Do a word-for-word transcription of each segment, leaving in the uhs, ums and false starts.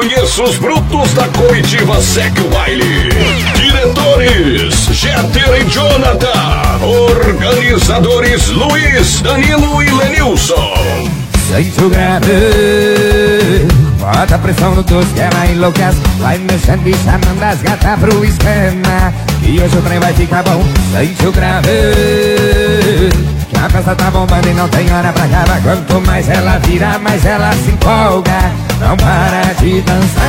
Conheça os brutos da comitiva Segue o Baile. Diretores Jeter e Jonathan. Organizadores Luiz, Danilo e Lenilson. Sente o grave, bota pressão no doce que ela enlouquece. Vai mexendo e chamando as gatas pro esquema, que hoje o trem vai ficar bom. Sente o grave, que a festa tá bombando e não tem hora pra acabar. Quanto mais ela vira, mais ela se empolga. Não para de dançar.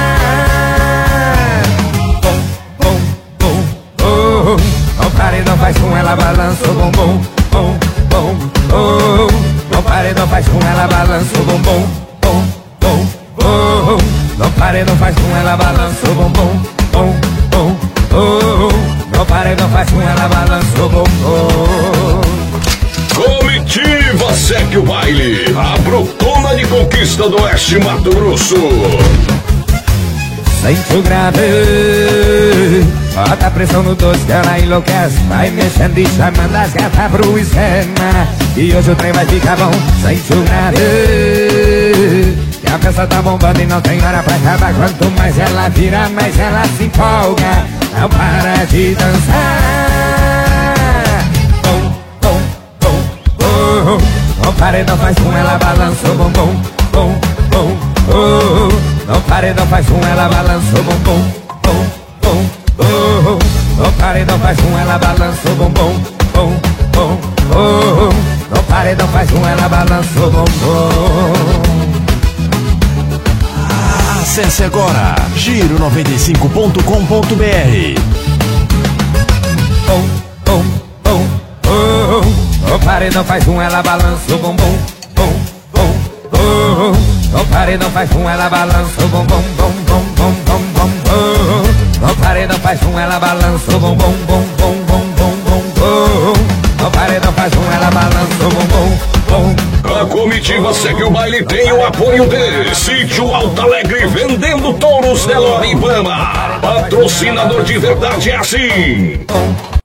Bom, bom, bom, oh. Não pare, não faz com ela, balança o bumbum. Bom, bom, oh. Não pare, não faz com ela, balança o bumbum. Bom, bom, oh. Não pare, não faz com ela, balança o bumbum. Bom, bom, oh. Não pare, não faz com ela, balança o bumbum. Comitiva Segue o Baile, a brutona de Conquista do Oeste, Mato Grosso. Sente o grave, bota pressão no doce que ela enlouquece. Vai mexendo e chamando as gatas pro esquema, e hoje o trem vai ficar bom. Sente o grave, que a festa tá bombando e não tem hora pra acabar. Quanto mais ela vira, mais ela se empolga. Não para de dançar. Bom, bom, bom, bom. Não pare, não faz com ela, balança o bumbum. Bom, bom, oh. Não pare, não faz com ela, balança o bumbum. Bom, bom, oh. Não pare, não faz com ela, balança o bumbum. Bom, bom, oh. Não pare, não faz com ela, balança o bumbum. Acesse agora giro noventa e cinco ponto com ponto br. Bom, bom, bom, oh. Não pare, não faz com ela, balança o bumbum. Bom, bom, oh. Não pare, não faz com ela, balança o bumbum. Bom, bom, bom, bom, bom, oh. Não pare, não faz com ela, balança o bumbum. Bom, bom, bom, bom, bom, oh. Não pare, não faz com ela, balança o bumbum. Bom. A comitiva Segue o Baile tem o apoio de Sítio Alto Alegre, vendendo touros de Loibama. Patrocinador de verdade é assim.